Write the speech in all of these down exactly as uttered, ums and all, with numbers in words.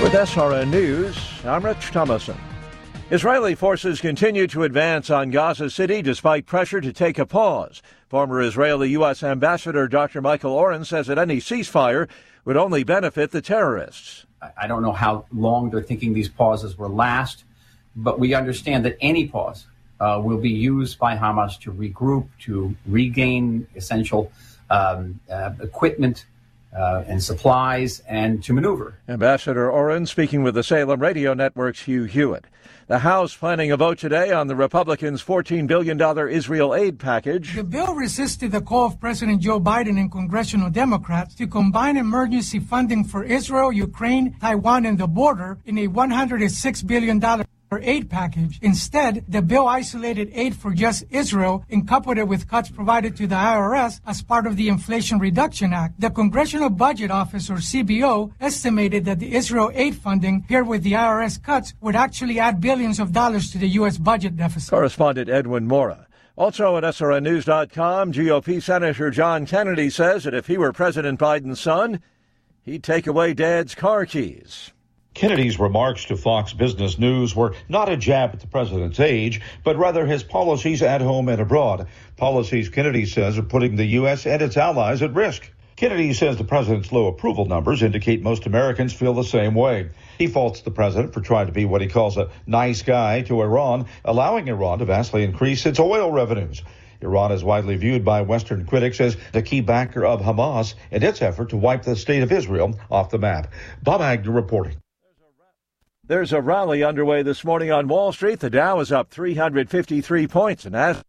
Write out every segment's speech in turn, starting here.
With S R N News, I'm Rich Thomason. Israeli forces continue to advance on Gaza City despite pressure to take a pause. Former Israeli U S Ambassador Doctor Michael Oren says that any ceasefire would only benefit the terrorists. I don't know how long they're thinking these pauses will last, but we understand that any pause uh, will be used by Hamas to regroup, to regain essential um, uh, equipment uh, and supplies, and to maneuver. Ambassador Oren speaking with the Salem Radio Network's Hugh Hewitt. The House planning a vote today on the Republicans' fourteen billion dollars Israel aid package. The bill resisted the call of President Joe Biden and congressional Democrats to combine emergency funding for Israel, Ukraine, Taiwan, and the border in a one hundred six billion dollars aid package. Instead, the bill isolated aid for just Israel and coupled it with cuts provided to the I R S as part of the Inflation Reduction Act. The Congressional Budget Office, or C B O, estimated that the Israel aid funding paired with the I R S cuts would actually add billions of dollars to the U S budget deficit. Correspondent Edwin Mora. Also at S R N News dot com, G O P Senator John Kennedy says that if he were President Biden's son, he'd take away Dad's car keys. Kennedy's remarks to Fox Business News were not a jab at the president's age, but rather his policies at home and abroad. Policies Kennedy says are putting the U S and its allies at risk. Kennedy says the president's low approval numbers indicate most Americans feel the same way. He faults the president for trying to be what he calls a nice guy to Iran, allowing Iran to vastly increase its oil revenues. Iran is widely viewed by Western critics as the key backer of Hamas in its effort to wipe the state of Israel off the map. Bob Agnew reporting. There's a rally underway this morning on Wall Street. The Dow is up three hundred fifty-three points and Nasdaq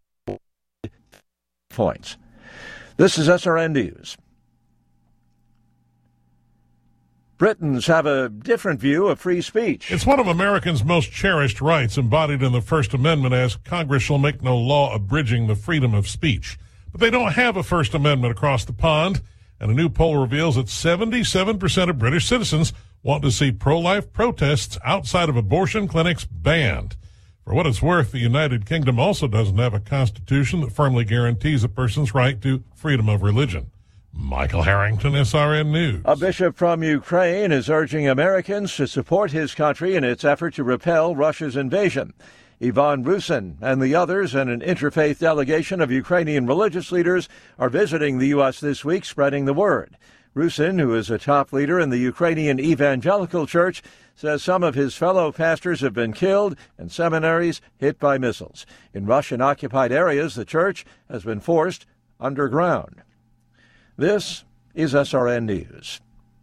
points. This is S R N News. Britons have a different view of free speech. It's one of Americans' most cherished rights embodied in the First Amendment, as Congress shall make no law abridging the freedom of speech. But they don't have a First Amendment across the pond, and a new poll reveals that seventy-seven percent of British citizens want to see pro-life protests outside of abortion clinics banned. For what it's worth, the United Kingdom also doesn't have a constitution that firmly guarantees a person's right to freedom of religion. Michael Harrington, S R N News. A bishop from Ukraine is urging Americans to support his country in its effort to repel Russia's invasion. Ivan Rusin and the others and an interfaith delegation of Ukrainian religious leaders are visiting the U S this week, spreading the word. Rusin, who is a top leader in the Ukrainian Evangelical Church, says some of his fellow pastors have been killed and seminaries hit by missiles. In Russian-occupied areas, the church has been forced underground. This is S R N News.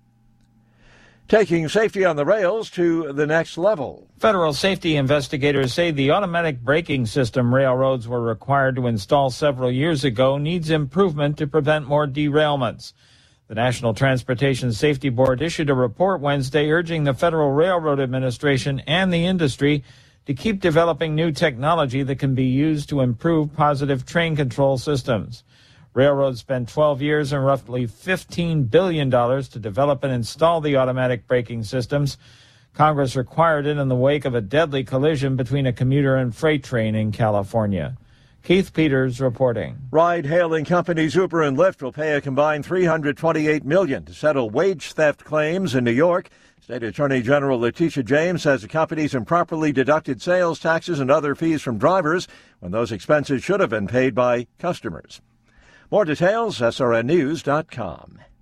Taking safety on the rails to the next level. Federal safety investigators say the automatic braking system railroads were required to install several years ago needs improvement to prevent more derailments. The National Transportation Safety Board issued a report Wednesday urging the Federal Railroad Administration and the industry to keep developing new technology that can be used to improve positive train control systems. Railroads spent twelve years and roughly fifteen billion dollars to develop and install the automatic braking systems. Congress required it in the wake of a deadly collision between a commuter and freight train in California. Keith Peters reporting. Ride-hailing companies Uber and Lyft will pay a combined three hundred twenty-eight million dollars to settle wage theft claims in New York. State Attorney General Letitia James says the companies improperly deducted sales taxes and other fees from drivers when those expenses should have been paid by customers. More details, S R N News dot com.